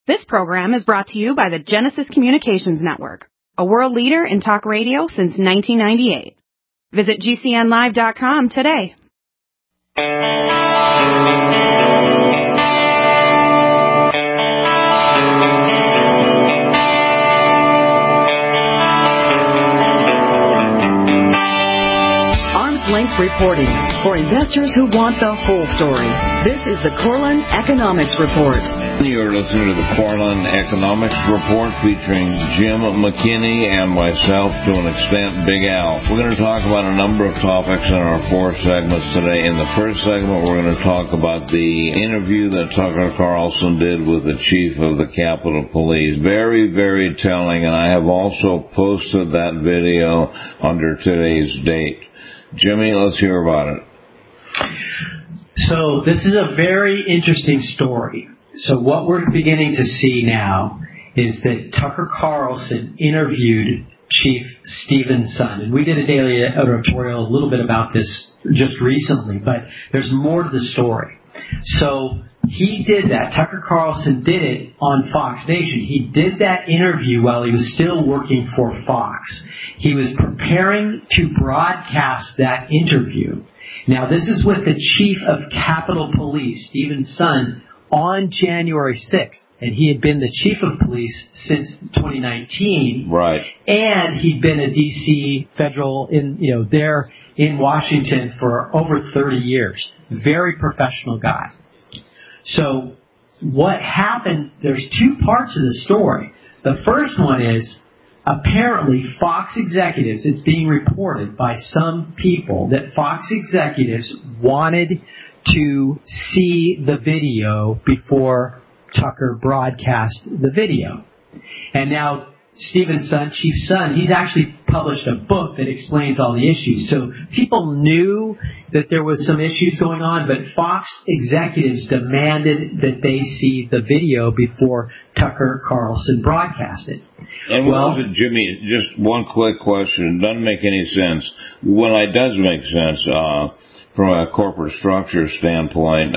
This program is brought to you by the Genesis Communications Network, a world leader in talk radio since 1998. Visit GCNlive.com today. Length reporting for investors who want the full story. This is the Corlin Economics Report. You're listening to the Corlin Economics Report featuring Jim McKinney and myself, to an extent, Big Al. We're going to talk about a number of topics in our four segments today. In the first segment, we're going to talk about the interview that Tucker Carlson did with the chief of the Capitol Police. Very, very telling, and I have also posted that video under today's date. Jimmy, let's hear about it. So this is a very interesting story. So what we're beginning to see now is that Tucker Carlson interviewed Chief Steven Sund. And we did a daily editorial a little bit about this just recently, but there's more to the story. So he did that. Tucker Carlson did it on Fox Nation. He did that interview while he was still working for Fox. He was preparing to broadcast that interview. Now, this is with the chief of Capitol Police, Steven Sund, on January 6th. And he had been the chief of police since 2019. Right. And he'd been a D.C. federal there in Washington for over 30 years. Very professional guy. So what happened, there's two parts of the story. The first one is, apparently Fox executives, it's being reported by some people that Fox executives wanted to see the video before Tucker broadcast the video. And now Steven Sund, Chief Sund, he's actually published a book that explains all the issues. So people knew that there was some issues going on, but Fox executives demanded that they see the video before Tucker Carlson broadcast it. And what was it, Jimmy, just one quick question. It doesn't make any sense. Well, it does make sense from a corporate structure standpoint.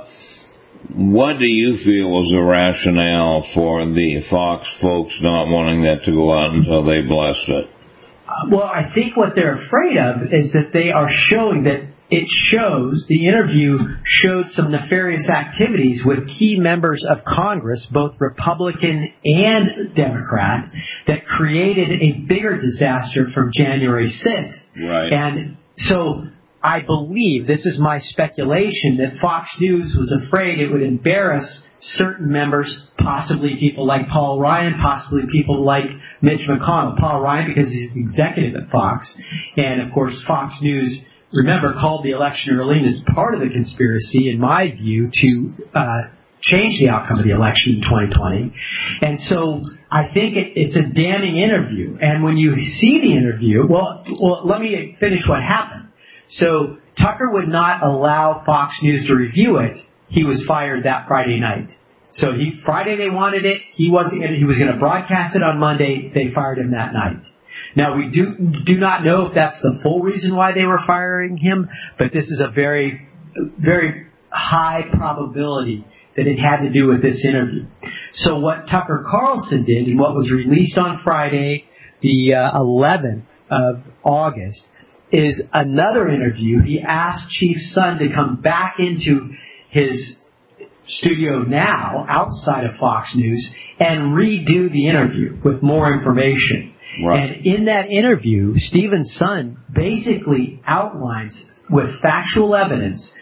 What do you feel was the rationale for the Fox folks not wanting that to go out until they blessed it? Well, I think what they're afraid of is that they are showing that the interview showed some nefarious activities with key members of Congress, both Republican and Democrat, that created a bigger disaster from January 6th. Right. And so I believe, this is my speculation, that Fox News was afraid it would embarrass certain members, possibly people like Paul Ryan, possibly people like Mitch McConnell. Paul Ryan, because he's the executive at Fox. And, of course, Fox News, remember, called the election early and is part of the conspiracy, in my view, to change the outcome of the election in 2020. And so I think it's a damning interview. And when you see the interview, well, let me finish what happened. So Tucker would not allow Fox News to review it. He was fired that Friday night. So Friday they wanted it. He was going to broadcast it on Monday. They fired him that night. Now, we do not know if that's the full reason why they were firing him, but this is a very, very high probability that it had to do with this interview. So what Tucker Carlson did, and what was released on Friday, the 11th of August, is another interview. He asked Chief Sund to come back into his studio now, outside of Fox News, and redo the interview with more information. Right. And in that interview, Steven Sund basically outlines with factual evidence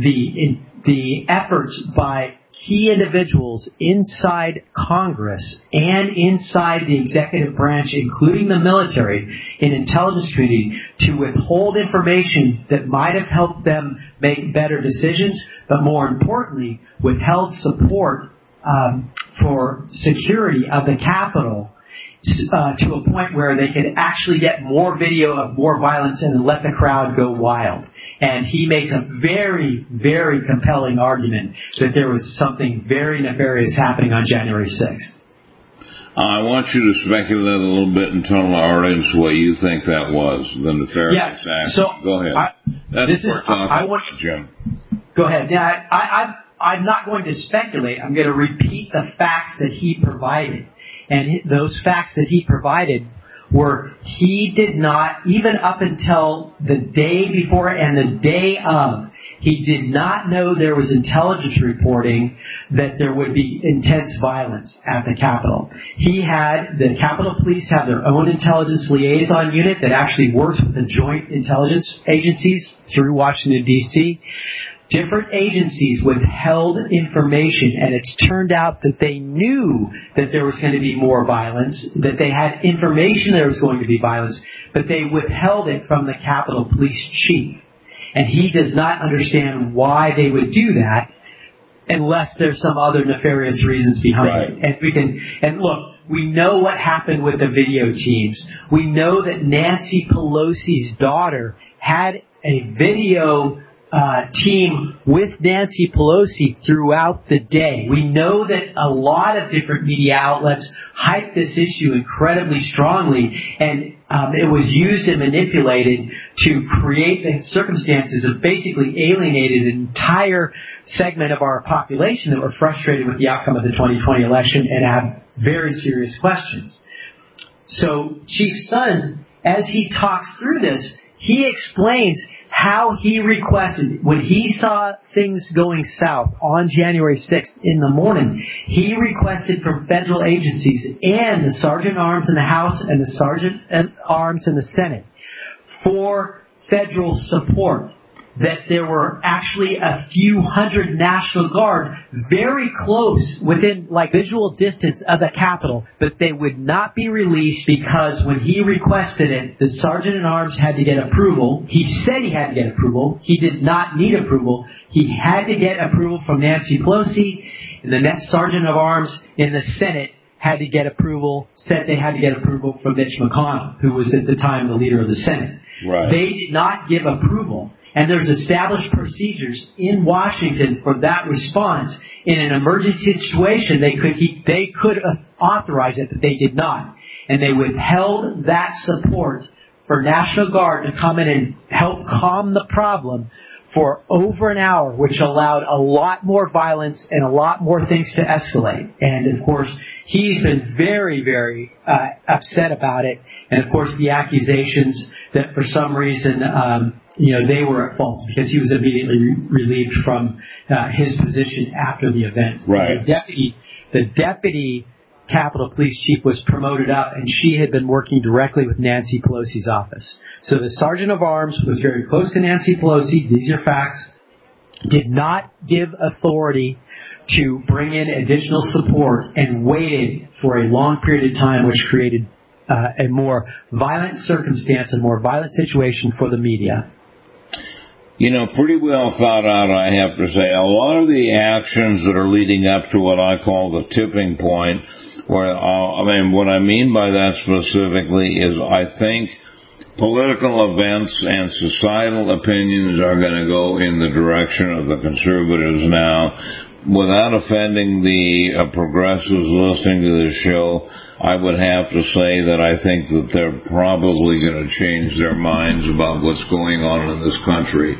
the efforts by key individuals inside Congress and inside the executive branch, including the military and intelligence community, to withhold information that might have helped them make better decisions, but more importantly, withheld support for security of the Capitol to a point where they could actually get more video of more violence and let the crowd go wild. And he makes a very, very compelling argument that there was something very nefarious happening on January 6th. I want you to speculate a little bit and tell the audience what you think that was, the nefarious act. So go ahead. Jim. Go ahead. Now, I'm not going to speculate. I'm going to repeat the facts that he provided. And those facts that he provided were he did not, even up until the day before and the day of, he did not know there was intelligence reporting that there would be intense violence at the Capitol. The Capitol Police have their own intelligence liaison unit that actually works with the joint intelligence agencies through Washington, D.C. Different agencies withheld information, and it's turned out that they knew that there was going to be more violence, that they had information there was going to be violence, but they withheld it from the Capitol Police Chief. And he does not understand why they would do that unless there's some other nefarious reasons behind it. And look, we know what happened with the video teams. We know that Nancy Pelosi's daughter had a video team with Nancy Pelosi throughout the day. We know that a lot of different media outlets hyped this issue incredibly strongly, and it was used and manipulated to create the circumstances of basically alienated an entire segment of our population that were frustrated with the outcome of the 2020 election and have very serious questions. So Chief Sund, as he talks through this, he explains how he requested, when he saw things going south on January 6th in the morning, he requested from federal agencies and the Sergeant at Arms in the House and the Sergeant at Arms in the Senate for federal support. That there were actually a few hundred National Guard very close, within visual distance of the Capitol, but they would not be released because when he requested it, the Sergeant at Arms had to get approval. He said he had to get approval. He did not need approval. He had to get approval from Nancy Pelosi, and the next Sergeant of Arms in the Senate had to get approval, said they had to get approval from Mitch McConnell, who was at the time the leader of the Senate. Right. They did not give approval. And there's established procedures in Washington for that response. In an emergency situation, they could authorize it, but they did not. And they withheld that support for National Guard to come in and help calm the problem for over an hour, which allowed a lot more violence and a lot more things to escalate. And, of course, he's been very, very upset about it. And, of course, the accusations that for some reason they were at fault because he was immediately relieved from his position after the event. Right. The deputy Capitol Police Chief was promoted up, and she had been working directly with Nancy Pelosi's office. So the Sergeant of Arms was very close to Nancy Pelosi. These are facts. Did not give authority to bring in additional support and waited for a long period of time, which created a more violent circumstance, a more violent situation for the media. Pretty well thought out, I have to say. A lot of the actions that are leading up to what I call the tipping point, where, what I mean by that specifically is I think political events and societal opinions are going to go in the direction of the conservatives now. Without offending the progressives listening to this show, I would have to say that I think that they're probably going to change their minds about what's going on in this country.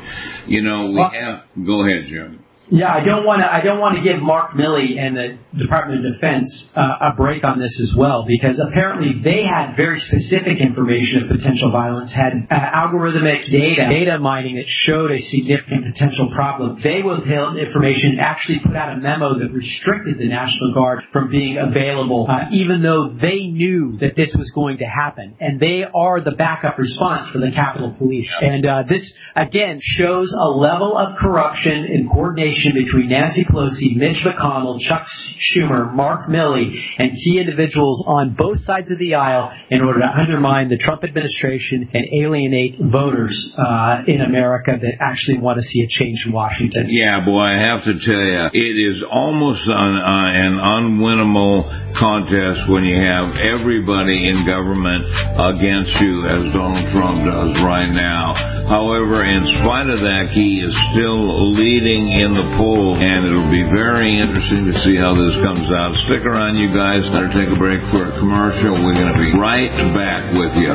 Go ahead, Jim. Yeah, I don't want to give Mark Milley and the Department of Defense a break on this as well, because apparently they had very specific information of potential violence, had algorithmic data mining that showed a significant potential problem. They withheld information, actually put out a memo that restricted the National Guard from being available, even though they knew that this was going to happen. And they are the backup response for the Capitol Police. And this, again, shows a level of corruption and coordination between Nancy Pelosi, Mitch McConnell, Chuck Schumer, Mark Milley, and key individuals on both sides of the aisle in order to undermine the Trump administration and alienate voters in America that actually want to see a change in Washington. Yeah, boy, I have to tell you, it is almost an unwinnable contest when you have everybody in government against you, as Donald Trump does right now. However, in spite of that, he is still leading in the poll, and it'll be very interesting to see how this comes out. Stick around, you guys. Better take a break for a commercial. We're going to be right back with you.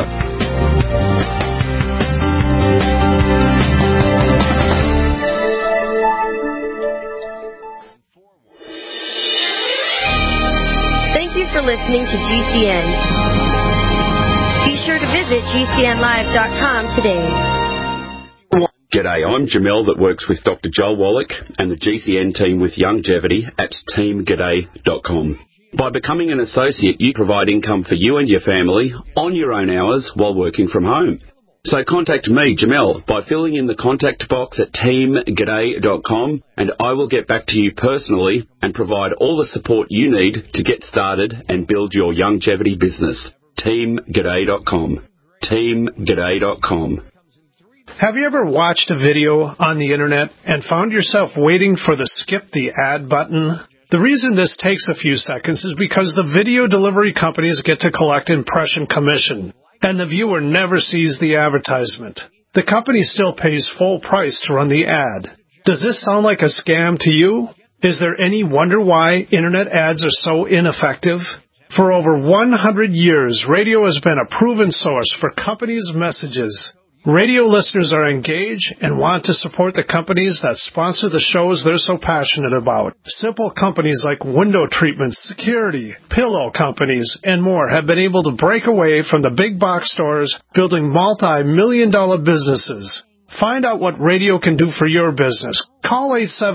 Thank you for listening to GCN. Be sure to visit GCNlive.com today. G'day, I'm Jamel that works with Dr. Joel Wallach and the GCN team with Longevity at teamg'day.com. By becoming an associate, you provide income for you and your family on your own hours while working from home. So contact me, Jamel, by filling in the contact box at teamg'day.com, and I will get back to you personally and provide all the support you need to get started and build your longevity business. teamg'day.com. teamg'day.com. Have you ever watched a video on the internet and found yourself waiting for the skip the ad button? The reason this takes a few seconds is because the video delivery companies get to collect impression commission, and the viewer never sees the advertisement. The company still pays full price to run the ad. Does this sound like a scam to you? Is there any wonder why internet ads are so ineffective? For over 100 years, radio has been a proven source for companies' messages. Radio listeners are engaged and want to support the companies that sponsor the shows they're so passionate about. Simple companies like window treatments, security, pillow companies, and more have been able to break away from the big box stores, building multi-million-dollar businesses. Find out what radio can do for your business. Call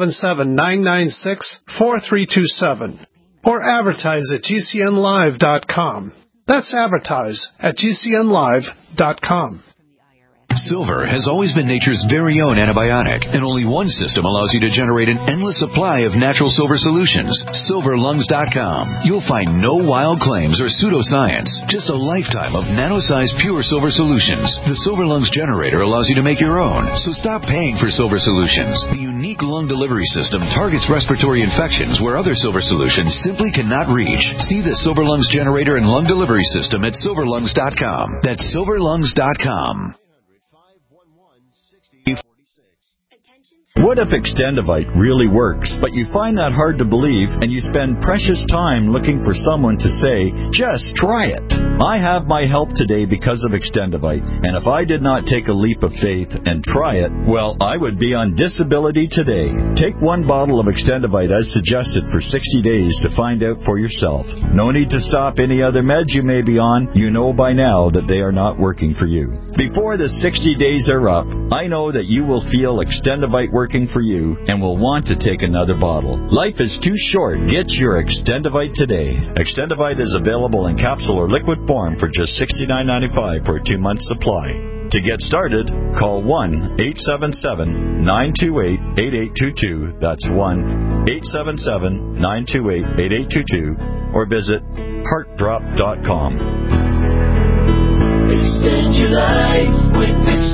877-996-4327 or advertise at GCNlive.com. That's advertise at GCNlive.com. Silver has always been nature's very own antibiotic, and only one system allows you to generate an endless supply of natural silver solutions. SilverLungs.com. You'll find no wild claims or pseudoscience, just a lifetime of nano-sized pure silver solutions. The Silver Lungs generator allows you to make your own, so stop paying for silver solutions. The unique lung delivery system targets respiratory infections where other silver solutions simply cannot reach. See the Silver Lungs generator and lung delivery system at SilverLungs.com. That's SilverLungs.com. What if Extendivite really works, but you find that hard to believe and you spend precious time looking for someone to say, just try it? I have my help today because of Extendivite, and if I did not take a leap of faith and try it, well, I would be on disability today. Take one bottle of Extendivite as suggested for 60 days to find out for yourself. No need to stop any other meds you may be on. You know by now that they are not working for you. Before the 60 days are up, I know that you will feel Extendivite working for you and will want to take another bottle. Life is too short. Get your Extendivite today. Extendivite is available in capsule or liquid form for just $69.95 for a 2-month supply. To get started, call 1-877-928-8822. That's 1-877-928-8822 or visit heartdrop.com. Extend your life with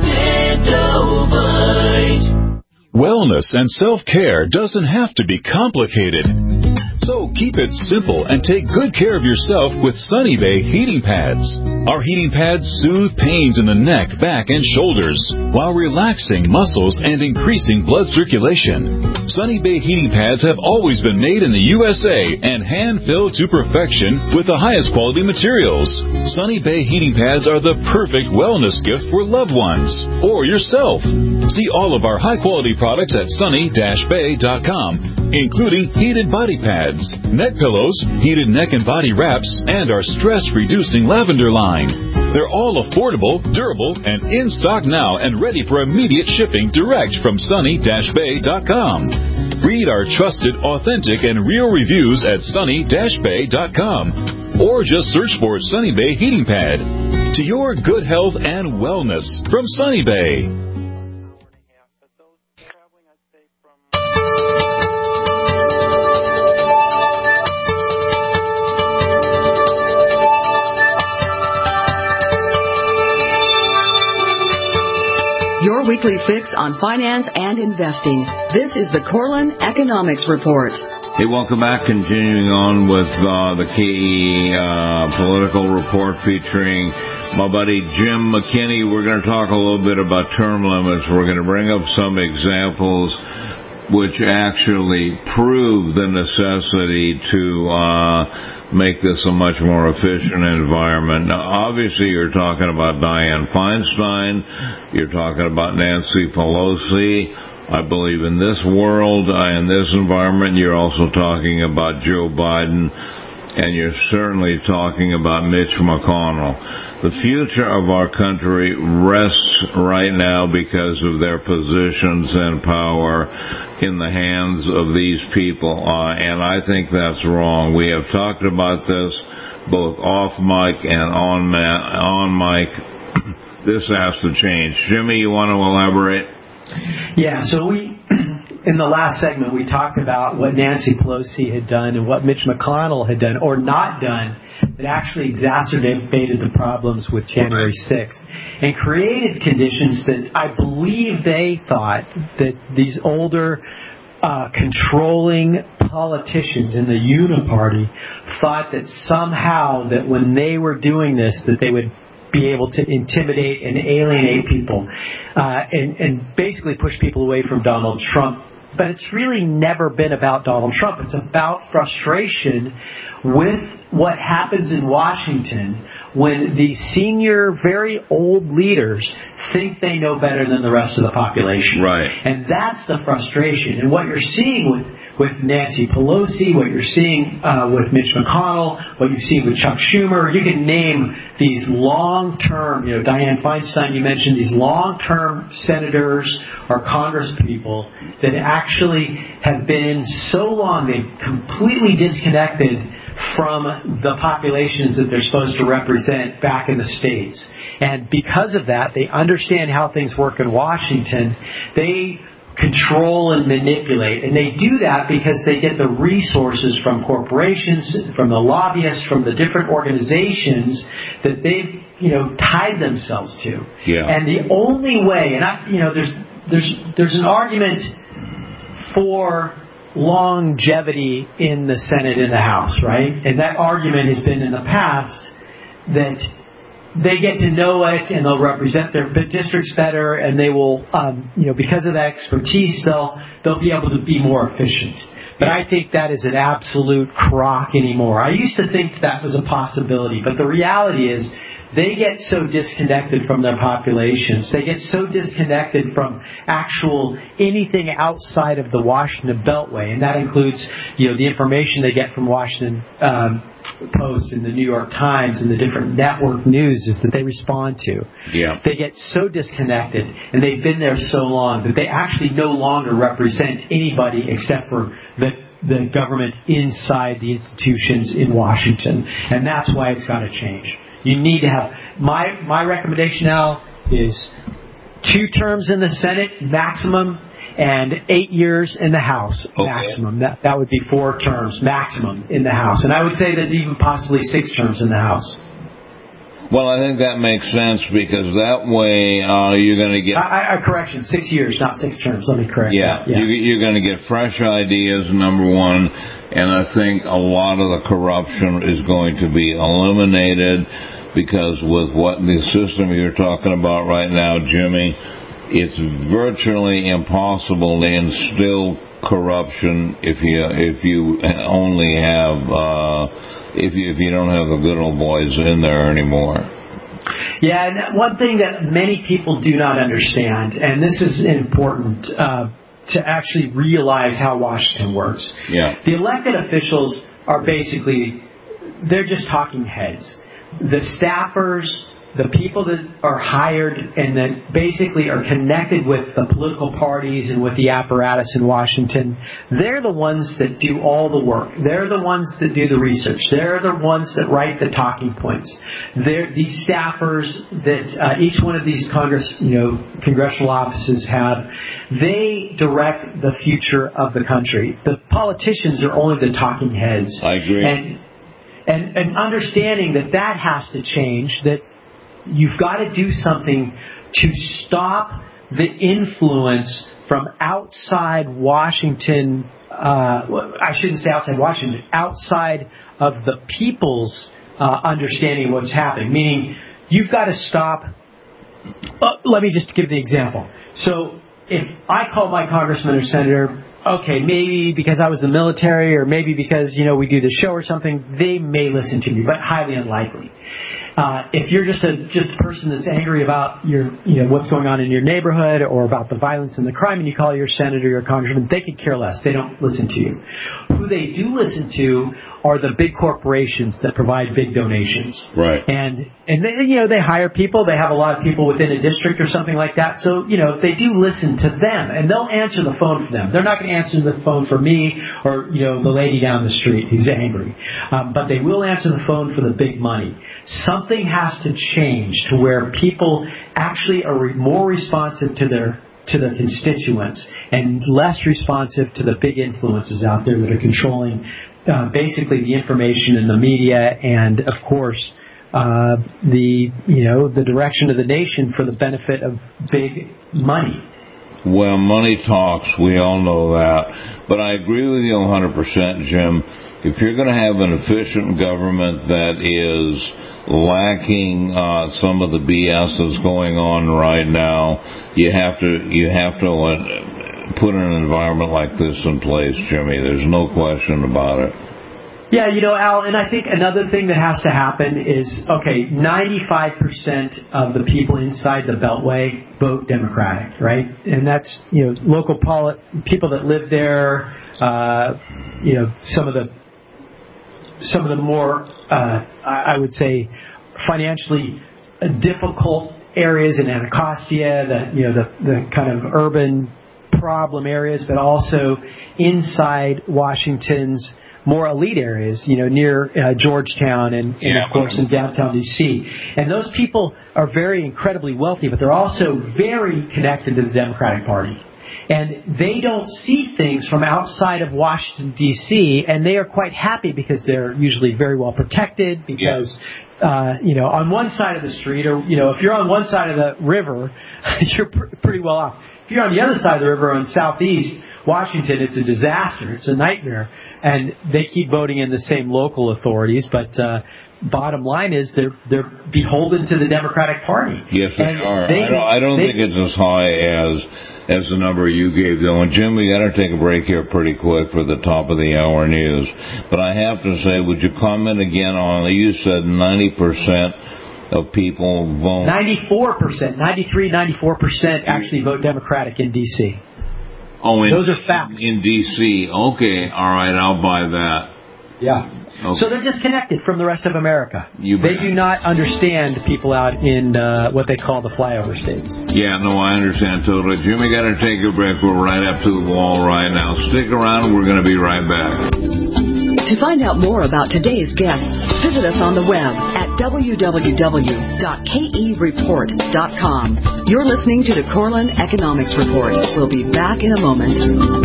Extendivite. Wellness and self-care doesn't have to be complicated. So keep it simple and take good care of yourself with Sunny Bay heating pads. Our heating pads soothe pains in the neck, back, and shoulders while relaxing muscles and increasing blood circulation. Sunny Bay heating pads have always been made in the USA and hand-filled to perfection with the highest quality materials. Sunny Bay heating pads are the perfect wellness gift for loved ones or yourself. See all of our high-quality products at sunny-bay.com, including heated body pads, neck pillows, heated neck and body wraps, and our stress-reducing lavender line. They're all affordable, durable, and in stock now and ready for immediate shipping direct from sunny-bay.com. Read our trusted, authentic, and real reviews at sunny-bay.com or just search for Sunny Bay Heating Pad. To your good health and wellness from Sunny Bay. Your weekly fix on finance and investing. This is the Corlin Economics Report. Hey, welcome back. Continuing on with the key political report featuring my buddy Jim McKinney. We're going to talk a little bit about term limits. We're going to bring up some examples which actually prove the necessity to make this a much more efficient environment. Now, obviously, you're talking about Dianne Feinstein. You're talking about Nancy Pelosi. I believe in this world, in this environment, you're also talking about Joe Biden and you're certainly talking about Mitch McConnell. The future of our country rests right now because of their positions and power in the hands of these people, and I think that's wrong. We have talked about this both off mic and on mic. This has to change. Jimmy, you want to elaborate? Yeah, so in the last segment, we talked about what Nancy Pelosi had done and what Mitch McConnell had done or not done that actually exacerbated the problems with January 6th and created conditions that I believe they thought that these older controlling politicians in the Uniparty thought that somehow that when they were doing this that they would be able to intimidate and alienate people and basically push people away from Donald Trump. But it's really never been about Donald Trump. It's about frustration with what happens in Washington when these senior, very old leaders think they know better than the rest of the population. Right. And that's the frustration. And what you're seeing with Nancy Pelosi, what you're seeing with Mitch McConnell, what you've seen with Chuck Schumer, you can name these long-term, Dianne Feinstein, you mentioned these long-term senators or congresspeople that actually have been so long, they've completely disconnected from the populations that they're supposed to represent back in the states. And because of that, they understand how things work in Washington. They control and manipulate. And they do that because they get the resources from corporations, from the lobbyists, from the different organizations that they've, tied themselves to. Yeah. And the only way, there's an argument for longevity in the Senate and the House, right? And that argument has been in the past that they get to know it and they'll represent their districts better, and they will, because of that expertise, they'll be able to be more efficient. But I think that is an absolute crock anymore. I used to think that was a possibility, but the reality is they get so disconnected from their populations. They get so disconnected from anything outside of the Washington Beltway, and that includes, the information they get from Washington Post and the New York Times and the different network news is that they respond to. Yeah. They get so disconnected, and they've been there so long that they actually no longer represent anybody except for the government inside the institutions in Washington, and that's why it's got to change. You need to have, my recommendation now is 2 terms in the Senate maximum and 8 years in the House maximum. That would be 4 terms maximum in the House. And I would say there's even possibly 6 terms in the House. Well, I think that makes sense because that way you're going to get... correction, 6 years, not 6 terms. Let me correct that. Yeah. You're going to get fresh ideas, number one, and I think a lot of the corruption is going to be eliminated because with what the system you're talking about right now, Jimmy, it's virtually impossible to instill corruption if you only have... If you don't have the good old boys in there anymore. Yeah, and one thing that many people do not understand, and this is important to actually realize how Washington works. Yeah. The elected officials are they're just talking heads. The staffers, the people that are hired and that basically are connected with the political parties and with the apparatus in Washington, they're the ones that do all the work. They're the ones that do the research. They're the ones that write the talking points. These staffers that each one of these congressional offices have, they direct the future of the country. The politicians are only the talking heads. I agree. And understanding that has to change, that you've got to do something to stop the influence from outside Washington. I shouldn't say outside Washington, outside of the people's understanding of what's happening. Meaning, you've got to stop. Let me just give the example. So, if I call my congressman or senator, okay, maybe because I was in the military or maybe because, we do the show or something, they may listen to me, but highly unlikely. if you're just a person that's angry about what's going on in your neighborhood or about the violence and the crime, and you call your senator, your congressman, they could care less. They don't listen to you. Who they do listen to are the big corporations that provide big donations. Right. And they hire people. They have a lot of people within a district or something like that. So, they do listen to them, and they'll answer the phone for them. They're not going to answer the phone for me or, the lady down the street who's angry. But they will answer the phone for the big money. Something has to change to where people actually are more responsive to their constituents and less responsive to the big influences out there that are controlling basically the information in the media and, of course, the direction of the nation for the benefit of big money. Well, money talks. We all know that. But I agree with you 100%, Jim. If you're going to have an efficient government that is lacking some of the BS that's going on right now, you have to put an environment like this in place, Jimmy. There's no question about it. Yeah, Al, and I think another thing that has to happen is, 95% of the people inside the Beltway vote Democratic, right? And that's, local people that live there, some of the more, I would say, financially difficult areas in Anacostia, the kind of urban problem areas, but also inside Washington's more elite areas, near Georgetown and of course in downtown D.C. And those people are very incredibly wealthy, but they're also very connected to the Democratic Party. And they don't see things from outside of Washington, D.C., and they are quite happy because they're usually very well protected because, on one side of the street, or, if you're on one side of the river, you're pretty well off. If you're on the other side of the river in southeast Washington, it's a disaster. It's a nightmare. And they keep voting in the same local authorities, but bottom line is they're beholden to the Democratic Party. Yes, they are. I don't think it's as high as the number you gave, though. And Jim, we got to take a break here pretty quick for the top of the hour news. But I have to say, would you comment again on, you said 90% of people vote. 94%, 94% actually vote Democratic in D.C. Oh, those are facts. In D.C. Okay, all right, I'll buy that. Yeah. Okay. So they're disconnected from the rest of America. They do not understand people out in what they call the flyover states. Yeah, no, I understand totally. Jimmy, got to take a break. We're right up to the wall right now. Stick around. We're going to be right back. To find out more about today's guests, visit us on the web at www.kereport.com. You're listening to the Corlin Economics Report. We'll be back in a moment.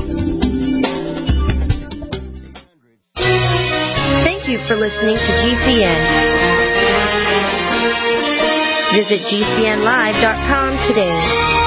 Thank you for listening to GCN. Visit GCNlive.com today.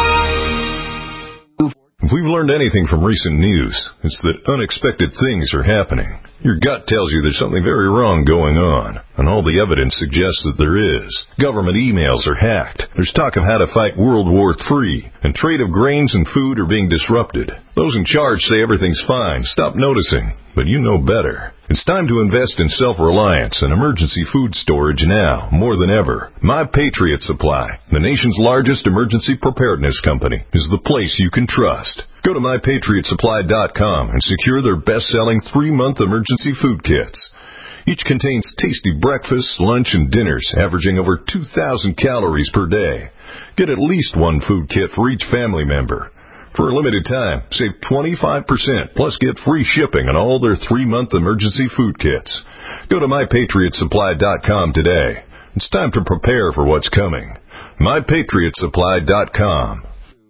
If we've learned anything from recent news, it's that unexpected things are happening. Your gut tells you there's something very wrong going on, and all the evidence suggests that there is. Government emails are hacked. There's talk of how to fight World War III, and trade of grains and food are being disrupted. Those in charge say everything's fine. Stop noticing. But you know better. It's time to invest in self-reliance and emergency food storage now, more than ever. My Patriot Supply, the nation's largest emergency preparedness company, is the place you can trust. Go to MyPatriotSupply.com and secure their best-selling 3-month emergency food kits. Each contains tasty breakfasts, lunch, and dinners, averaging over 2,000 calories per day. Get at least one food kit for each family member. For a limited time, save 25%, plus get free shipping on all their 3-month emergency food kits. Go to MyPatriotSupply.com today. It's time to prepare for what's coming. MyPatriotSupply.com.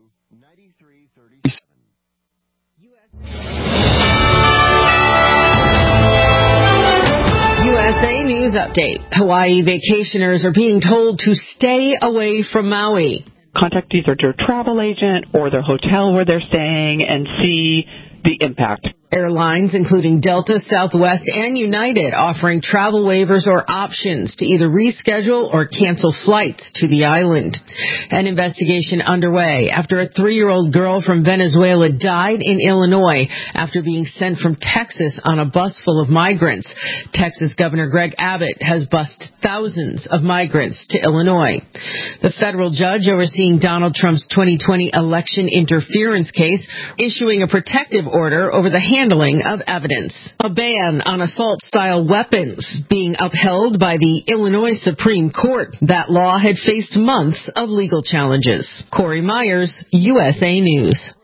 USA News Update. Hawaii vacationers are being told to stay away from Maui. Contact either their travel agent or their hotel where they're staying and see the impact. Airlines, including Delta, Southwest, and United, offering travel waivers or options to either reschedule or cancel flights to the island. An investigation underway after a 3-year-old girl from Venezuela died in Illinois after being sent from Texas on a bus full of migrants. Texas Governor Greg Abbott has bused thousands of migrants to Illinois. The federal judge overseeing Donald Trump's 2020 election interference case issuing a protective order over the handling of evidence. A ban on assault-style weapons being upheld by the Illinois Supreme Court. That law had faced months of legal challenges. Corey Myers, USA News.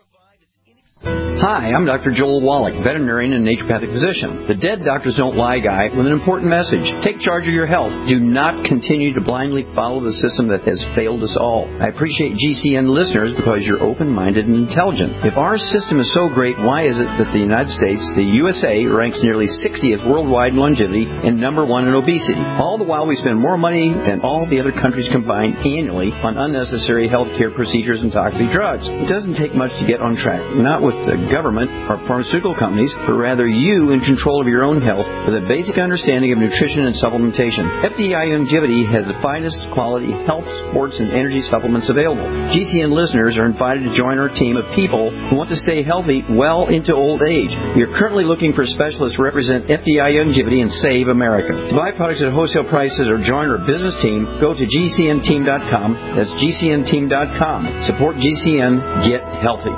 Hi, I'm Dr. Joel Wallach, veterinarian and naturopathic physician. The Dead Doctors Don't Lie guy with an important message. Take charge of your health. Do not continue to blindly follow the system that has failed us all. I appreciate GCN listeners because you're open-minded and intelligent. If our system is so great, why is it that the United States, the USA, ranks nearly 60th worldwide in longevity and number 1 in obesity? All the while we spend more money than all the other countries combined annually on unnecessary health care procedures and toxic drugs. It doesn't take much to get on track. Not with the government or pharmaceutical companies, but rather you in control of your own health with a basic understanding of nutrition and supplementation. FDI Longevity has the finest quality health, sports, and energy supplements available. GCN listeners are invited to join our team of people who want to stay healthy well into old age. We are currently looking for specialists to represent FDI Longevity and Save America. To buy products at wholesale prices or join our business team, go to GCNteam.com. That's GCNteam.com. Support GCN. Get healthy.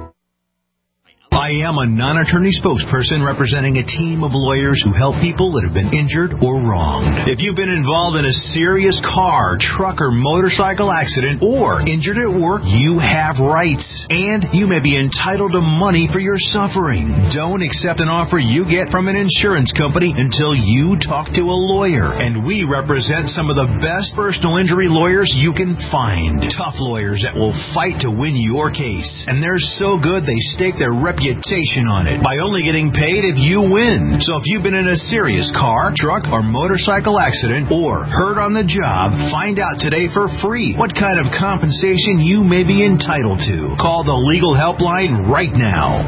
I am a non-attorney spokesperson representing a team of lawyers who help people that have been injured or wronged. If you've been involved in a serious car, truck, or motorcycle accident or injured at work, you have rights, and you may be entitled to money for your suffering. Don't accept an offer you get from an insurance company until you talk to a lawyer, and we represent some of the best personal injury lawyers you can find. Tough lawyers that will fight to win your case, and they're so good they stake their reputation on it by only getting paid if you win. So if you've been in a serious car, truck, or motorcycle accident or hurt on the job, find out today for free what kind of compensation you may be entitled to. Call the legal helpline right now.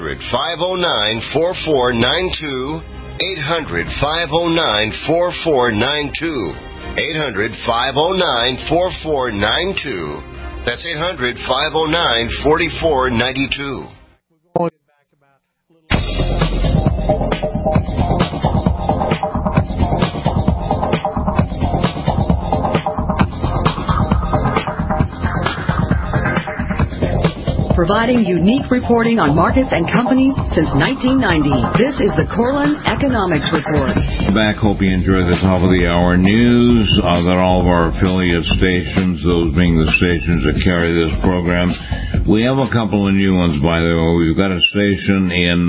800-509-4492. 800-509-4492. 800-509-4492. That's 800-509-4492. Providing unique reporting on markets and companies since 1990. This is the Corlin Economics Report. Back, hope you enjoyed the top of the hour news. That all of our affiliate stations, those being the stations that carry this program, we have a couple of new ones, by the way. We've got a station in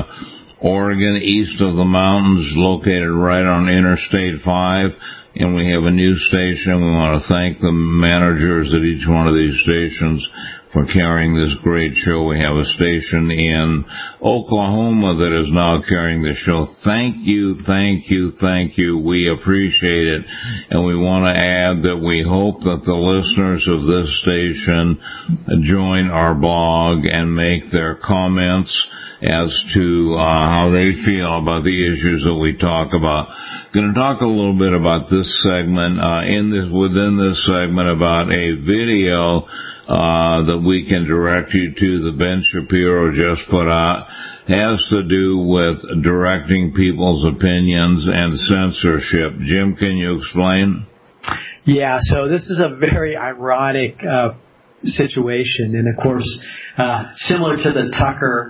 Oregon, east of the mountains, located right on Interstate 5. And we have a new station. We want to thank the managers at each one of these stations for carrying this great show. We have a station in Oklahoma that is now carrying the show. Thank you, thank you, thank you. We appreciate it. And we want to add that we hope that the listeners of this station join our blog and make their comments as to how they feel about the issues that we talk about. Going to talk a little bit about this segment, within this segment, about a video that we can direct you to, the Ben Shapiro just put out, has to do with directing people's opinions and censorship. Jim, can you explain? Yeah, so this is a very ironic situation, and of course, similar to the Tucker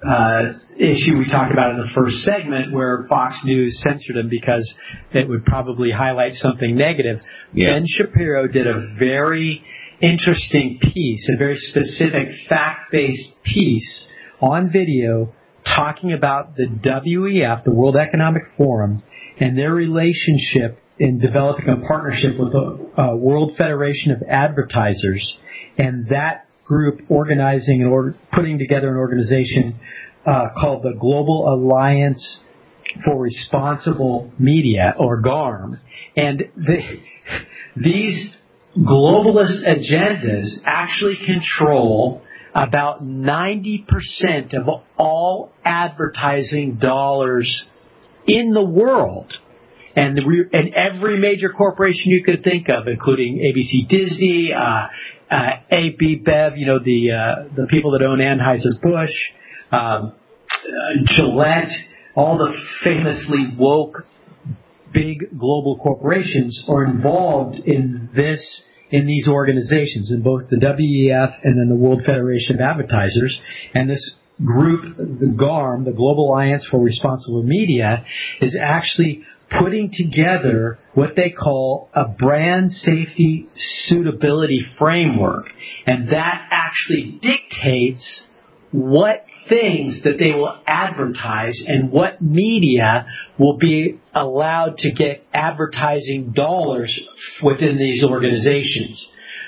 issue we talked about in the first segment, where Fox News censored him because it would probably highlight something negative. Yeah. Ben Shapiro did a very interesting piece, a very specific fact-based piece on video talking about the WEF, the World Economic Forum, and their relationship in developing a partnership with the World Federation of Advertisers, and that group organizing and putting together an organization called the Global Alliance for Responsible Media, or GARM. And these globalist agendas actually control about 90% of all advertising dollars in the world, and every major corporation you could think of, including ABC, Disney, AB Bev, the people that own Anheuser-Busch, Gillette, all the famously woke big global corporations are involved in these organizations, in both the WEF and then the World Federation of Advertisers. And this group, the GARM, the Global Alliance for Responsible Media, is actually putting together what they call a brand safety suitability framework. And that actually dictates what things that they will advertise and what media will be allowed to get advertising dollars within these organizations.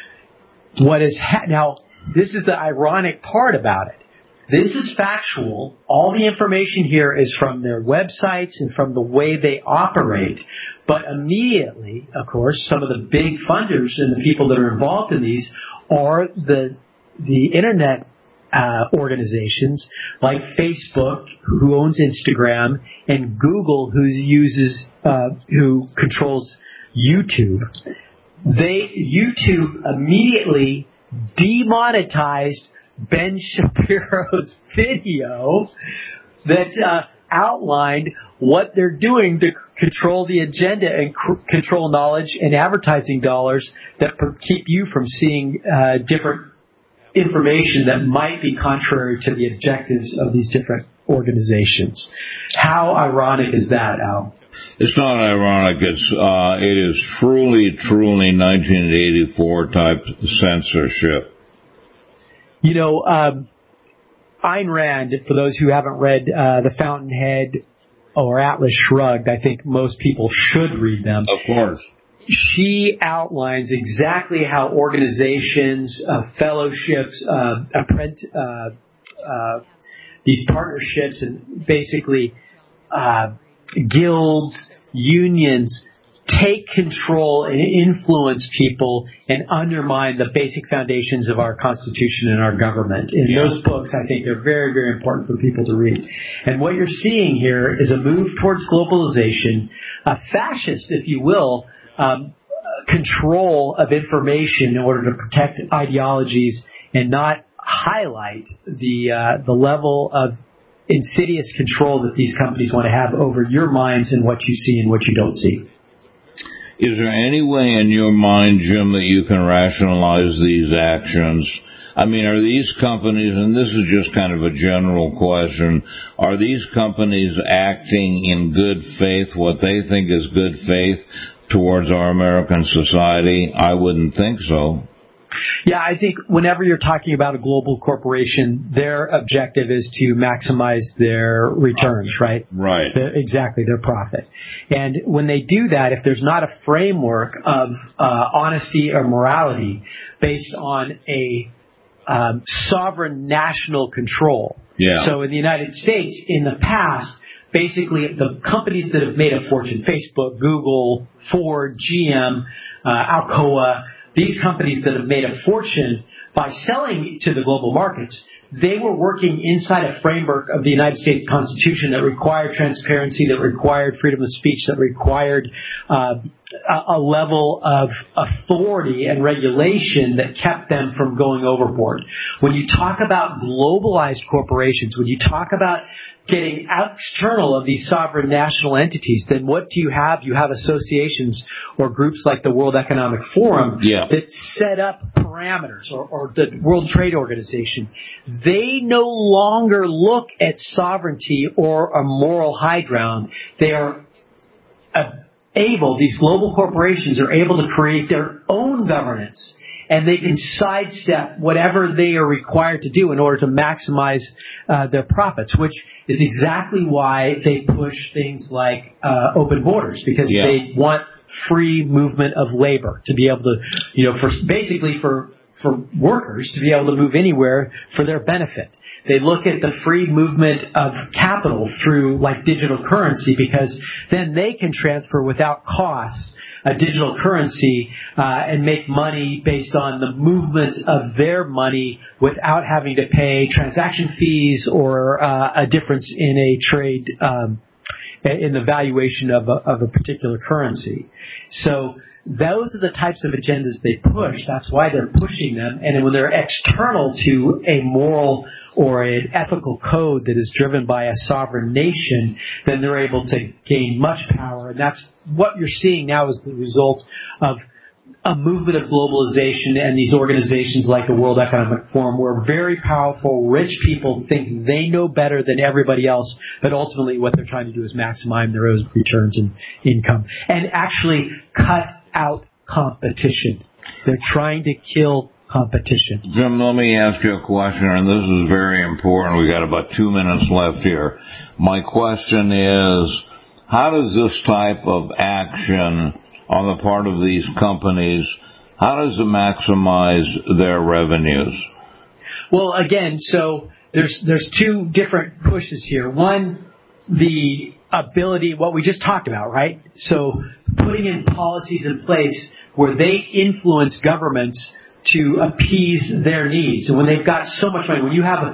Now, this is the ironic part about it. This is factual. All the information here is from their websites and from the way they operate. But immediately, of course, some of the big funders and the people that are involved in these are the internet organizations like Facebook, who owns Instagram, and Google, who controls YouTube. YouTube immediately demonetized Ben Shapiro's video that outlined what they're doing to control the agenda and control knowledge and advertising dollars that keep you from seeing different information that might be contrary to the objectives of these different organizations. How ironic is that, Al? It's not ironic. It is truly 1984 type censorship. Ayn Rand, for those who haven't read The Fountainhead or Atlas Shrugged, I think most people should read them. Of course. She outlines exactly how organizations, fellowships, these partnerships, and basically guilds, unions, take control and influence people and undermine the basic foundations of our Constitution and our government. And those books, I think, are very, very important for people to read. And what you're seeing here is a move towards globalization, a fascist, if you will, control of information in order to protect ideologies and not highlight the level of insidious control that these companies want to have over your minds and what you see and what you don't see. Is there any way in your mind, Jim, that you can rationalize these actions? I mean, are these companies, and this is just kind of a general question, are these companies acting in good faith, what they think is good faith towards our American society? I wouldn't think so. Yeah, I think whenever you're talking about a global corporation, their objective is to maximize their returns, right? Right. Exactly, their profit. And when they do that, if there's not a framework of honesty or morality based on a sovereign national control. Yeah. So in the United States, in the past, basically the companies that have made a fortune, Facebook, Google, Ford, GM, Alcoa, these companies that have made a fortune by selling to the global markets, they were working inside a framework of the United States Constitution that required transparency, that required freedom of speech, that required a level of authority and regulation that kept them from going overboard. When you talk about globalized corporations, when you talk about getting external of these sovereign national entities, then what do you have? You have associations or groups like the World Economic Forum that set up parameters, or the World Trade Organization. They no longer look at sovereignty or a moral high ground. They are these global corporations are able to create their own governance, and they can sidestep whatever they are required to do in order to maximize their profits, which is exactly why they push things like open borders, because they want free movement of labor to be able to, for for workers to be able to move anywhere for their benefit. They look at the free movement of capital through like digital currency, because then they can transfer without costs a digital currency and make money based on the movement of their money without having to pay transaction fees or a difference in a trade in the valuation of a particular currency. So those are the types of agendas they push. That's why they're pushing them. And when they're external to a moral or an ethical code that is driven by a sovereign nation, then they're able to gain much power. And that's what you're seeing now is the result of a movement of globalization and these organizations like the World Economic Forum, where very powerful, rich people think they know better than everybody else, but ultimately what they're trying to do is maximize their own returns and income and actually cut out competition. They're trying to kill competition. Jim, let me ask you a question, and this is very important. We got about 2 minutes left here. My question is, how does this type of action on the part of these companies, how does it maximize their revenues? Well, again, so there's two different pushes here. One, the ability, what we just talked about, right? So putting in policies in place where they influence governments to appease their needs. And when they've got so much money, when you have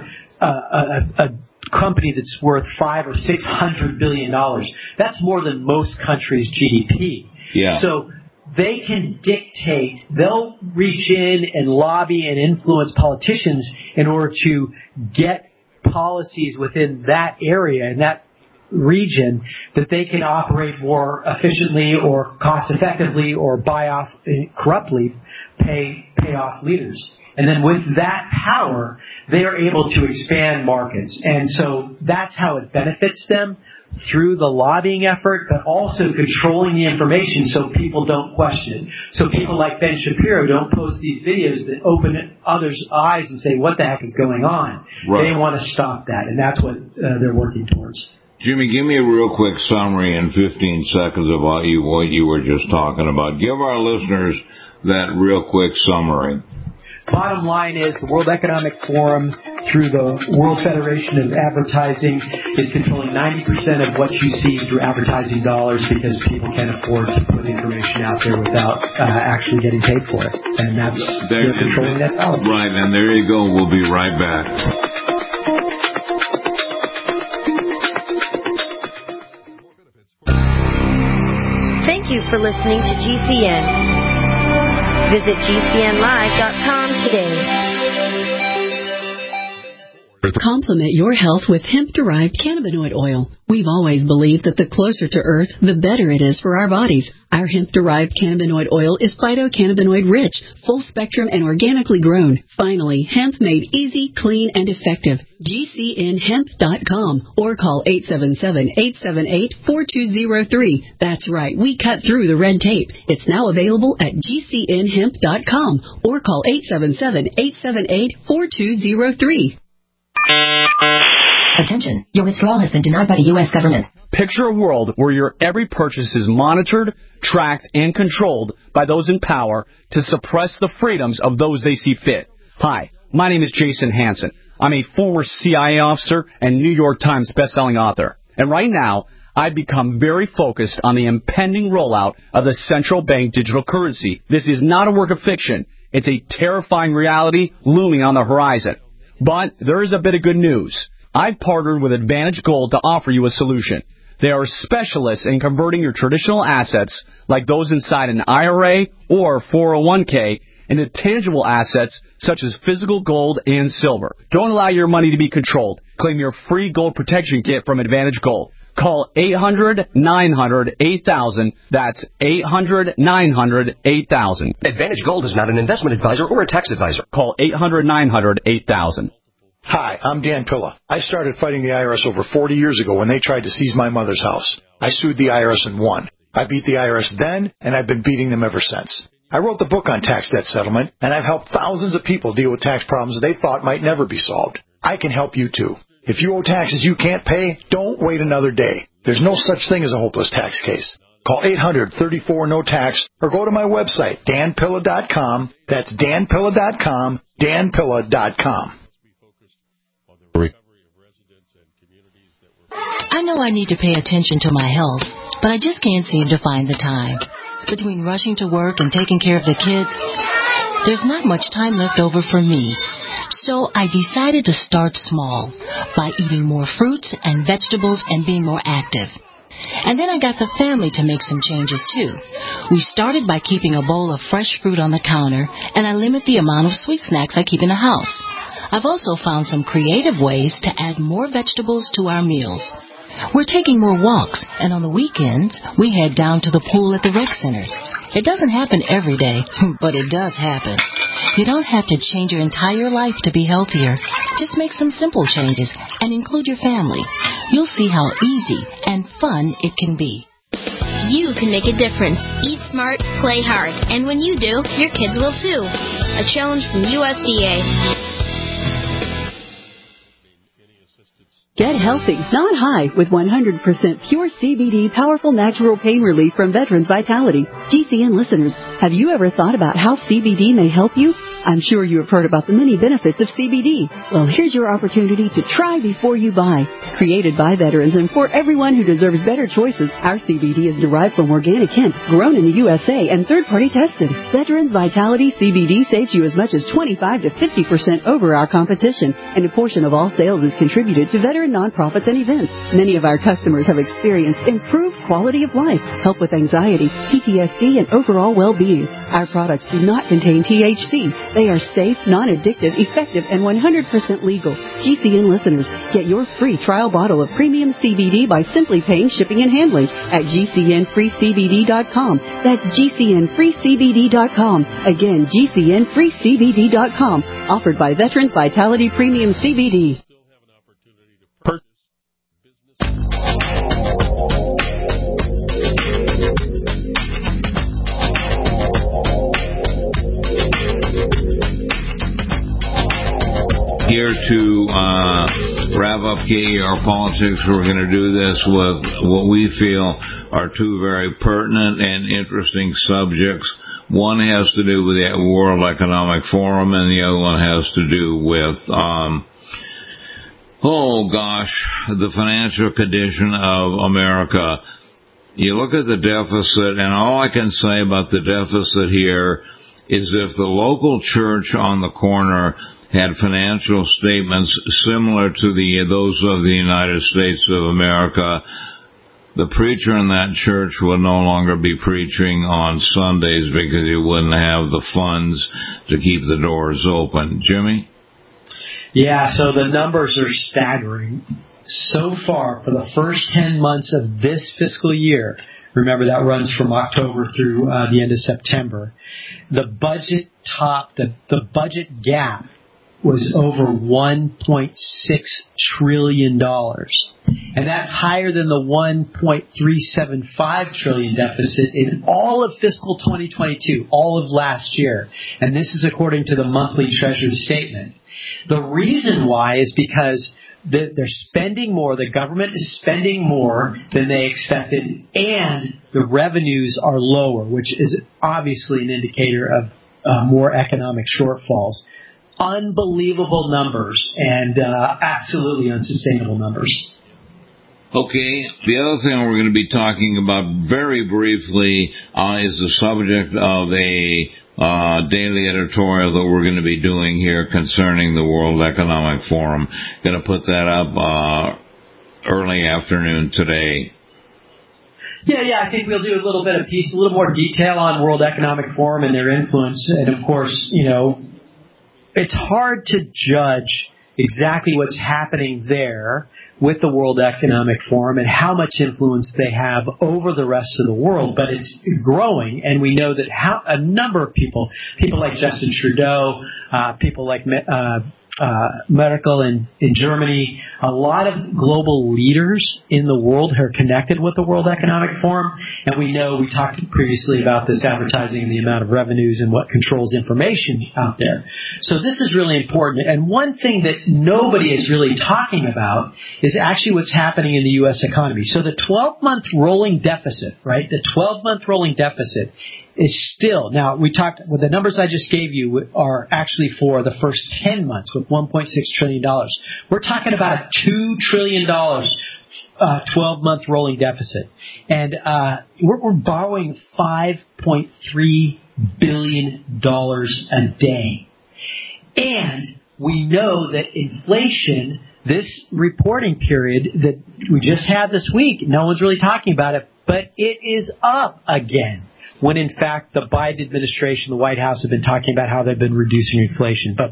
a company that's worth $500 or $600 billion, that's more than most countries' GDP. Yeah. So they can dictate, they'll reach in and lobby and influence politicians in order to get policies within that area and that region that they can operate more efficiently or cost effectively or buy off corruptly, pay off leaders. And then with that power, they are able to expand markets. And so that's how it benefits them through the lobbying effort, but also controlling the information so people don't question it. So people like Ben Shapiro don't post these videos that open others' eyes and say, what the heck is going on? Right. They want to stop that, and that's what they're working towards. Jimmy, give me a real quick summary in 15 seconds of what you were just talking about. Give our listeners that real quick summary. Bottom line is the World Economic Forum, through the World Federation of Advertising, is controlling 90% of what you see through advertising dollars because people can't afford to put information out there without actually getting paid for it. And they're controlling that power. Right, and there you go. We'll be right back. Thank you for listening to GCN. Visit GCNlive.com today. Complement your health with hemp-derived cannabinoid oil. We've always believed that the closer to Earth, the better it is for our bodies. Our hemp-derived cannabinoid oil is phytocannabinoid-rich, full-spectrum, and organically grown. Finally, hemp made easy, clean, and effective. GCNhemp.com or call 877-878-4203. That's right, we cut through the red tape. It's now available at GCNhemp.com or call 877-878-4203. Attention, your withdrawal has been denied by the U.S. government. Picture a world where your every purchase is monitored, tracked, and controlled by those in power to suppress the freedoms of those they see fit. Hi, my name is Jason Hansen. I'm a former CIA officer and New York Times bestselling author. And right now, I've become very focused on the impending rollout of the central bank digital currency. This is not a work of fiction. It's a terrifying reality looming on the horizon. But there is a bit of good news. I've partnered with Advantage Gold to offer you a solution. They are specialists in converting your traditional assets, like those inside an IRA or 401k, into tangible assets such as physical gold and silver. Don't allow your money to be controlled. Claim your free gold protection kit from Advantage Gold. Call 800-900-8000. That's 800-900-8000. Advantage Gold is not an investment advisor or a tax advisor. Call 800-900-8000. Hi, I'm Dan Pilla. I started fighting the IRS over 40 years ago when they tried to seize my mother's house. I sued the IRS and won. I beat the IRS then, and I've been beating them ever since. I wrote the book on tax debt settlement, and I've helped thousands of people deal with tax problems they thought might never be solved. I can help you too. If you owe taxes you can't pay, don't wait another day. There's no such thing as a hopeless tax case. Call 800-34-NO-TAX or go to my website, danpilla.com. That's danpilla.com, danpilla.com. I know I need to pay attention to my health, but I just can't seem to find the time. Between rushing to work and taking care of the kids, there's not much time left over for me. So I decided to start small by eating more fruits and vegetables and being more active. And then I got the family to make some changes too. We started by keeping a bowl of fresh fruit on the counter, and I limit the amount of sweet snacks I keep in the house. I've also found some creative ways to add more vegetables to our meals. We're taking more walks, and on the weekends, we head down to the pool at the rec center. It doesn't happen every day, but it does happen. You don't have to change your entire life to be healthier. Just make some simple changes and include your family. You'll see how easy and fun it can be. You can make a difference. Eat smart, play hard. And when you do, your kids will too. A challenge from USDA. Get healthy, not high, with 100% pure CBD powerful natural pain relief from Veterans Vitality. GCN listeners, have you ever thought about how CBD may help you? I'm sure you have heard about the many benefits of CBD. Well, here's your opportunity to try before you buy. Created by veterans and for everyone who deserves better choices, our CBD is derived from organic hemp, grown in the USA, and third-party tested. Veterans Vitality CBD saves you as much as 25 to 50% over our competition, and a portion of all sales is contributed to veteran nonprofits and events. Many of our customers have experienced improved quality of life, help with anxiety, PTSD, and overall well-being. Our products do not contain THC. They are safe, non-addictive, effective, and 100% legal. GCN listeners, get your free trial bottle of premium CBD by simply paying shipping and handling at GCNFreeCBD.com. That's GCNFreeCBD.com. Again, GCNFreeCBD.com. Offered by Veterans Vitality Premium CBD. Here to wrap up KER Politics, we're going to do this with what we feel are two very pertinent and interesting subjects. One has to do with the World Economic Forum, and the other one has to do with, the financial condition of America. You look at the deficit, and all I can say about the deficit here is if the local church on the corner had financial statements similar to those of the United States of America, the preacher in that church would no longer be preaching on Sundays because he wouldn't have the funds to keep the doors open. Jimmy? Yeah, so the numbers are staggering. So far, for the first 10 months of this fiscal year, remember that runs from October through the end of September, the budget budget gap was over $1.6 trillion. And that's higher than the $1.375 trillion deficit in all of fiscal 2022, all of last year. And this is according to the monthly Treasury statement. The reason why is because they're spending more, the government is spending more than they expected, and the revenues are lower, which is obviously an indicator of more economic shortfalls. Unbelievable numbers and absolutely unsustainable numbers. Okay, the other thing we're going to be talking about very briefly is the subject of a daily editorial that we're going to be doing here concerning the World Economic Forum. Going to put that up early afternoon today. Yeah, I think we'll do a little bit of piece, a little more detail on World Economic Forum and their influence. And of course, it's hard to judge exactly what's happening there with the World Economic Forum and how much influence they have over the rest of the world, but it's growing, and we know that a number of people like Justin Trudeau, people like Merkel in Germany, a lot of global leaders in the world who are connected with the World Economic Forum. And we know, we talked previously about this advertising and the amount of revenues and what controls information out there. So this is really important. And one thing that nobody is really talking about is actually what's happening in the U.S. economy. So the 12-month rolling deficit, right? The 12-month rolling deficit is still, now we talked, well, the numbers I just gave you are actually for the first 10 months with $1.6 trillion. We're talking about a $2 trillion 12-month rolling deficit. And we're borrowing $5.3 billion a day. And we know that inflation, this reporting period that we just had this week, no one's really talking about it, but it is up again. When in fact the Biden administration, the White House, have been talking about how they've been reducing inflation. But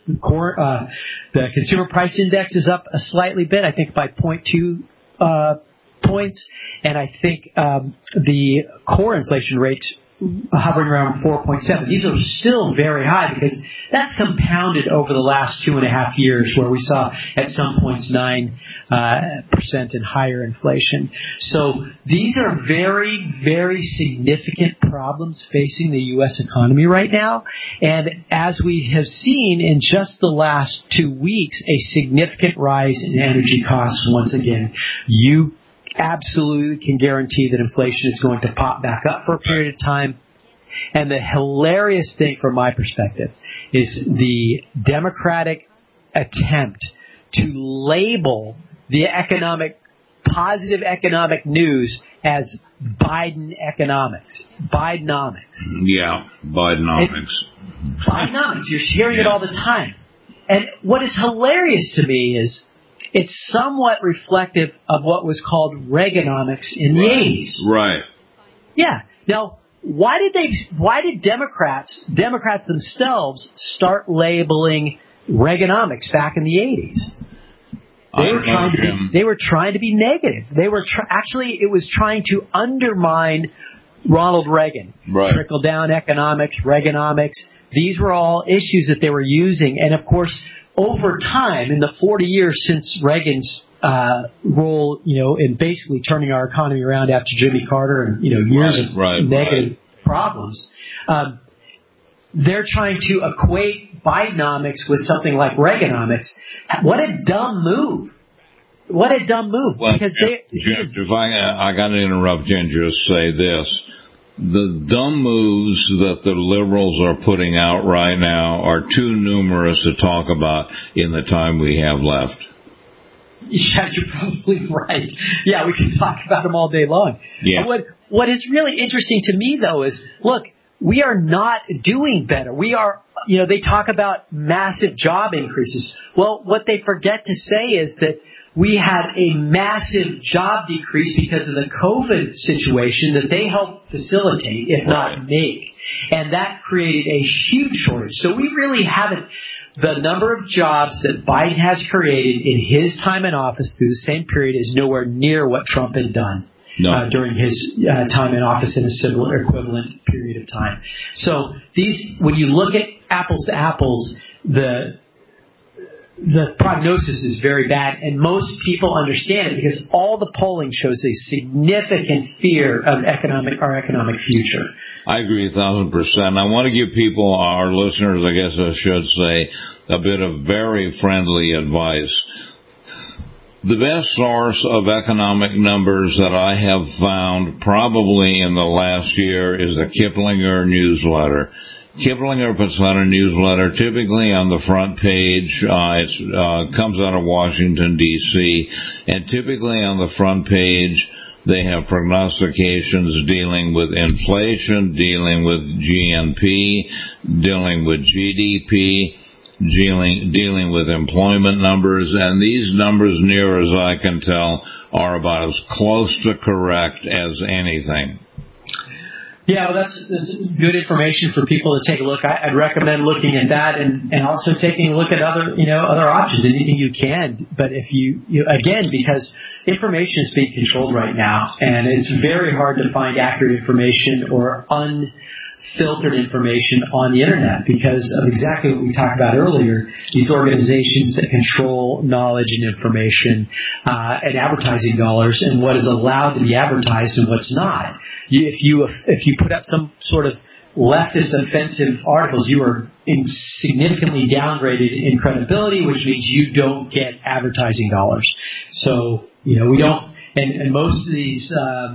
the consumer price index is up a slightly bit, I think by 0.2 points, and I think the core inflation rate's hovering around 4.7. These are still very high because that's compounded over the last 2.5 years, where we saw at some points 9% and higher inflation. So these are very, very significant problems facing the U.S. economy right now. And as we have seen in just the last 2 weeks, a significant rise in energy costs once again. You absolutely can guarantee that inflation is going to pop back up for a period of time. And the hilarious thing from my perspective is the Democratic attempt to label the positive economic news as Biden economics. Bidenomics. Yeah, Bidenomics. Bidenomics. You're hearing it all the time. And what is hilarious to me is it's somewhat reflective of what was called Reaganomics in the 80s. Right. Yeah. Now, why did Democrats themselves start labeling Reaganomics back in the 80s? They were trying to be negative. They were actually, it was trying to undermine Ronald Reagan. Right. Trickle down economics, Reaganomics. These were all issues that they were using. And of course, over time, in the 40 years since Reagan's role, in basically turning our economy around after Jimmy Carter and, years of negative problems, they're trying to equate Bidenomics with something like Reaganomics. What a dumb move. What a dumb move. Well, because if I got to interrupt you and just say this. The dumb moves that the liberals are putting out right now are too numerous to talk about in the time we have left. Yeah, you're probably right. Yeah, we can talk about them all day long. Yeah. What is really interesting to me, though, is, look, we are not doing better. We are, they talk about massive job increases. Well, what they forget to say is that we had a massive job decrease because of the COVID situation that they helped facilitate, if not make. And that created a huge shortage. So we really haven't, the number of jobs that Biden has created in his time in office through the same period is nowhere near what Trump had done. No. During his time in office in a similar equivalent period of time. So when you look at apples to apples, the prognosis is very bad, and most people understand it because all the polling shows a significant fear of our economic future. I agree 1,000%. I want to give people, our listeners, I guess I should say, a bit of very friendly advice. The best source of economic numbers that I have found probably in the last year is the Kiplinger newsletter. Kiplinger puts out a newsletter typically on the front page. It comes out of Washington, D.C., and typically on the front page they have prognostications dealing with inflation, dealing with GNP, dealing with GDP, dealing with employment numbers, and these numbers, near as I can tell, are about as close to correct as anything. Yeah, well, that's good information for people to take a look. I'd recommend looking at that and also taking a look at other options, anything you can. But if you again, because information is being controlled right now, and it's very hard to find accurate information or filtered information on the internet because of exactly what we talked about earlier, these organizations that control knowledge and information and advertising dollars and what is allowed to be advertised and what's not. If you put up some sort of leftist offensive articles, you are significantly downgraded in credibility, which means you don't get advertising dollars. So, we don't, and most of these,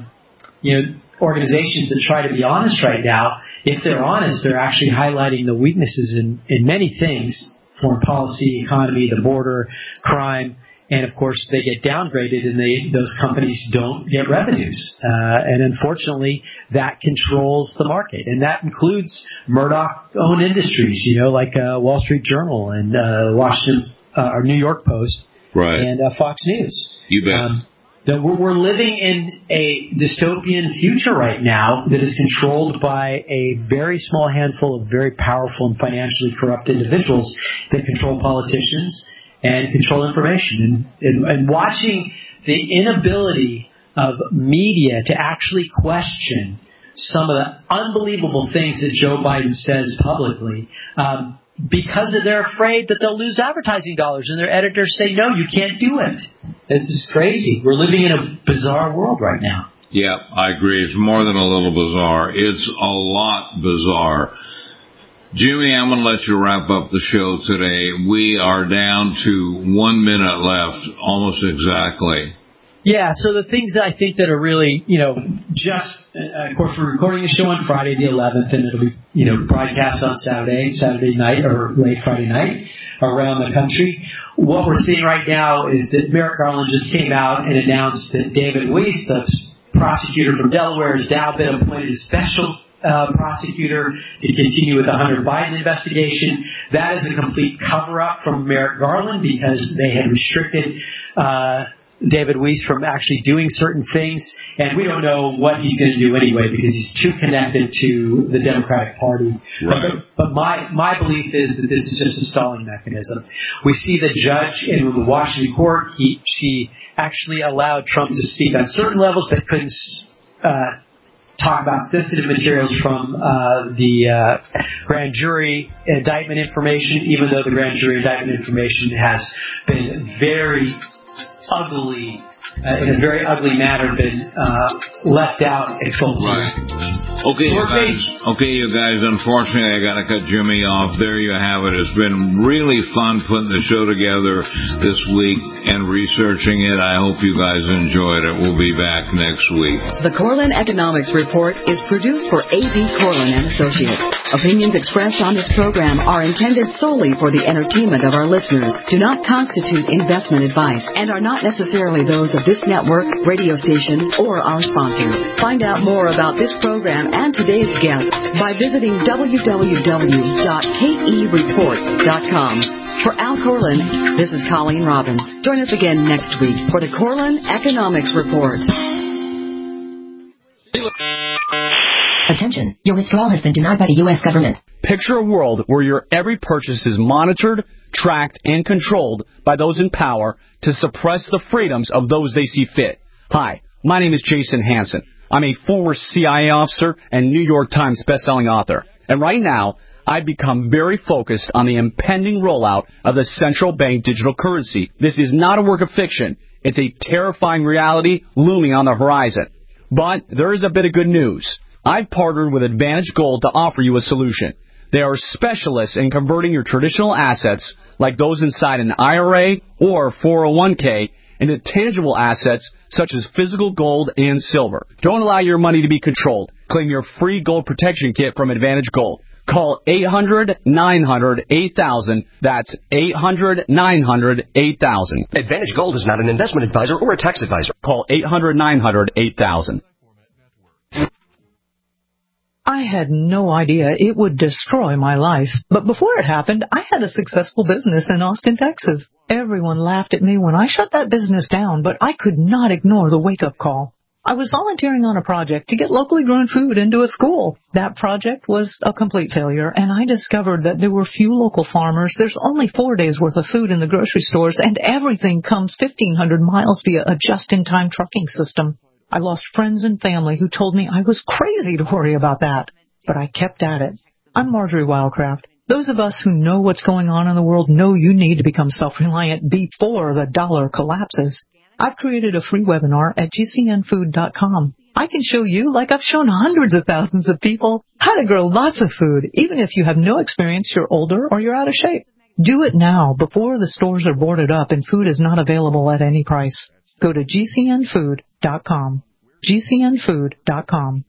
organizations that try to be honest right now, if they're honest, they're actually highlighting the weaknesses in many things, foreign policy, economy, the border, crime, and of course they get downgraded and those companies don't get revenues. And unfortunately that controls the market. And that includes Murdoch-owned industries, like Wall Street Journal and Washington or New York Post, right, and Fox News. You bet. We're living in a dystopian future right now that is controlled by a very small handful of very powerful and financially corrupt individuals that control politicians and control information. And watching the inability of media to actually question some of the unbelievable things that Joe Biden says publicly, because they're afraid that they'll lose advertising dollars, and their editors say, no, you can't do it. This is crazy. We're living in a bizarre world right now. Yeah, I agree. It's more than a little bizarre. It's a lot bizarre. Jimmy, I'm going to let you wrap up the show today. We are down to 1 minute left, almost exactly. Yeah, so the things that I think that are really, of course, we're recording the show on Friday the 11th, and it'll be, broadcast on Saturday night, or late Friday night around the country. What we're seeing right now is that Merrick Garland just came out and announced that David Weiss, the prosecutor from Delaware, has now been appointed a special prosecutor to continue with the Hunter Biden investigation. That is a complete cover-up from Merrick Garland because they had restricted David Weiss from actually doing certain things, and we don't know what he's going to do anyway because he's too connected to the Democratic Party. Right. But my belief is that this is just a stalling mechanism. We see the judge in the Washington court, she actually allowed Trump to speak on certain levels but couldn't talk about sensitive materials from the grand jury indictment information, even though the grand jury indictment information has been very ugly, in a very ugly manner, been left out, exposed. Right. Okay, you guys, unfortunately I got to cut Jimmy off. There you have it. It's been really fun putting the show together this week and researching it. I hope you guys enjoyed it. We'll be back next week. The Corlin Economics Report is produced for A.B. Corlin and Associates. Opinions expressed on this program are intended solely for the entertainment of our listeners, do not constitute investment advice, and are not necessarily those of this network, radio station, or our sponsors. Find out more about this program and today's guest by visiting www.kereport.com. For Al Corlin, this is Colleen Robbins. Join us again next week for the Corlin Economics Report. Attention, your withdrawal has been denied by the U.S. government. Picture a world where your every purchase is monitored, tracked, and controlled by those in power to suppress the freedoms of those they see fit. Hi, my name is Jason Hansen. I'm a former CIA officer and New York Times bestselling author. And right now, I've become very focused on the impending rollout of the central bank digital currency. This is not a work of fiction. It's a terrifying reality looming on the horizon. But there is a bit of good news. I've partnered with Advantage Gold to offer you a solution. They are specialists in converting your traditional assets, like those inside an IRA or 401k, into tangible assets such as physical gold and silver. Don't allow your money to be controlled. Claim your free gold protection kit from Advantage Gold. Call 800-900-8000. That's 800-900-8000. Advantage Gold is not an investment advisor or a tax advisor. Call 800-900-8000. I had no idea it would destroy my life. But before it happened, I had a successful business in Austin, Texas. Everyone laughed at me when I shut that business down, but I could not ignore the wake-up call. I was volunteering on a project to get locally grown food into a school. That project was a complete failure, and I discovered that there were few local farmers. There's only 4 days' worth of food in the grocery stores, and everything comes 1,500 miles via a just-in-time trucking system. I lost friends and family who told me I was crazy to worry about that. but I kept at it. I'm Marjorie Wildcraft. Those of us who know what's going on in the world know you need to become self-reliant before the dollar collapses. I've created a free webinar at gcnfood.com. I can show you, like I've shown hundreds of thousands of people, how to grow lots of food, even if you have no experience, you're older, or you're out of shape. Do it now before the stores are boarded up and food is not available at any price. Go to gcnfood.com. gcnfood.com.